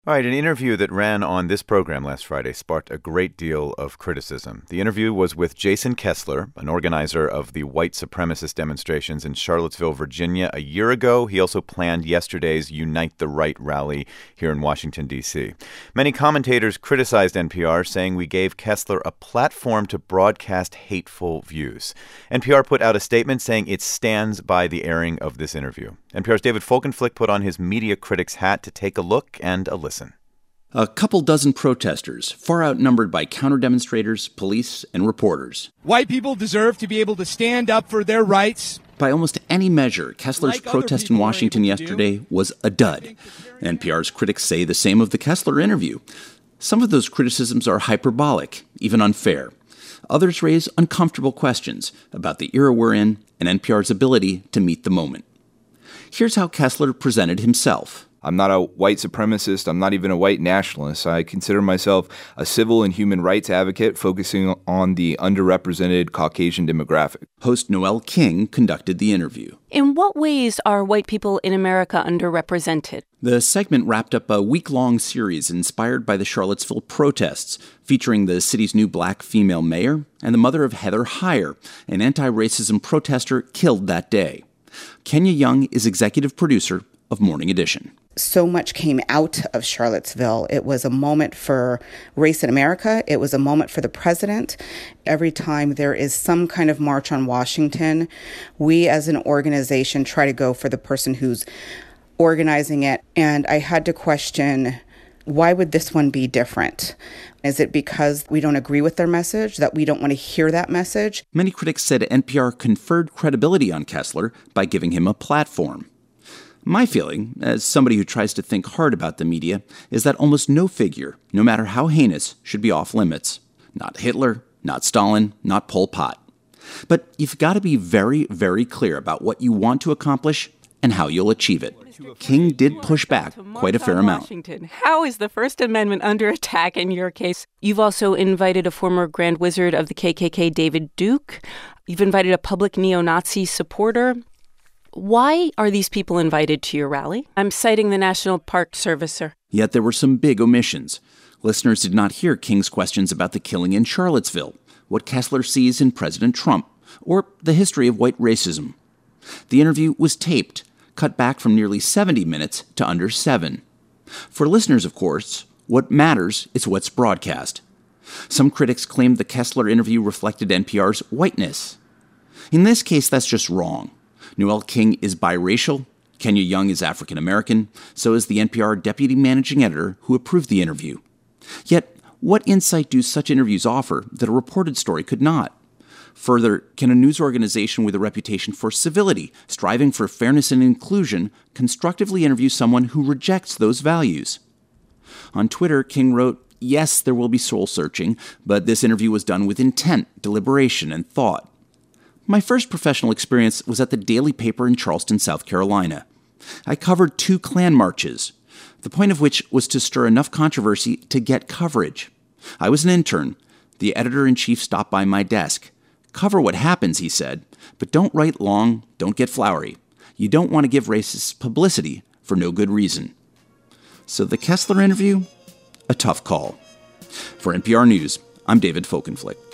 All right, an interview that ran on this program last Friday sparked a great deal of criticism. The interview was with Jason Kessler, an organizer of the white supremacist demonstrations in Charlottesville, Virginia, a year ago. He also planned yesterday's Unite the Right rally here in Washington, D.C. Many commentators criticized NPR, saying we gave Kessler a platform to broadcast hateful views. NPR put out a statement saying it stands by the airing of this interview. NPR's David Folkenflik put on his media critic's hat to take a look and a listen. A couple dozen protesters, far outnumbered by counter-demonstrators, police, and reporters. White people deserve to be able to stand up for their rights. By almost any measure, Kessler's protest in Washington yesterday was a dud. NPR's critics say the same of the Kessler interview. Some of those criticisms are hyperbolic, even unfair. Others raise uncomfortable questions about the era we're in and NPR's ability to meet the moment. Here's how Kessler presented himself. I'm not a white supremacist. I'm not even a white nationalist. I consider myself a civil and human rights advocate focusing on the underrepresented Caucasian demographic. Host Noel King conducted the interview. In what ways are white people in America underrepresented? The segment wrapped up a week-long series inspired by the Charlottesville protests, featuring the city's new black female mayor and the mother of Heather Heyer, an anti-racism protester killed that day. Kenya Young is executive producer of Morning Edition. So much came out of Charlottesville. It was a moment for race in America. It was a moment for the president. Every time there is some kind of march on Washington, we as an organization try to go for the person who's organizing it. And I had to question, why would this one be different? Is it because we don't agree with their message, that we don't want to hear that message? Many critics said NPR conferred credibility on Kessler by giving him a platform. My feeling, as somebody who tries to think hard about the media, is that almost no figure, no matter how heinous, should be off limits. Not Hitler, not Stalin, not Pol Pot. But you've got to be very, very clear about what you want to accomplish and how you'll achieve it. King did push back quite a fair amount. Washington. How is the First Amendment under attack in your case? You've also invited a former Grand Wizard of the KKK, David Duke. You've invited a public neo-Nazi supporter. Why are these people invited to your rally? I'm citing the National Park Servicer. Yet there were some big omissions. Listeners did not hear King's questions about the killing in Charlottesville, what Kessler sees in President Trump, or the history of white racism. The interview was taped, cut back from nearly 70 minutes to under 7. For listeners, of course, what matters is what's broadcast. Some critics claimed the Kessler interview reflected NPR's whiteness. In this case, that's just wrong. Noel King is biracial, Kenya Young is African American, so is the NPR deputy managing editor who approved the interview. Yet, what insight do such interviews offer that a reported story could not? Further, can a news organization with a reputation for civility, striving for fairness and inclusion, constructively interview someone who rejects those values? On Twitter, King wrote, "Yes, there will be soul-searching, but this interview was done with intent, deliberation, and thought." My first professional experience was at the Daily Paper in Charleston, South Carolina. I covered 2 Klan marches, the point of which was to stir enough controversy to get coverage. I was an intern. The editor-in-chief stopped by my desk. "Cover what happens," he said, "but don't write long, don't get flowery. You don't want to give racists publicity for no good reason." So the Kessler interview? A tough call. For NPR News, I'm David Folkenflik.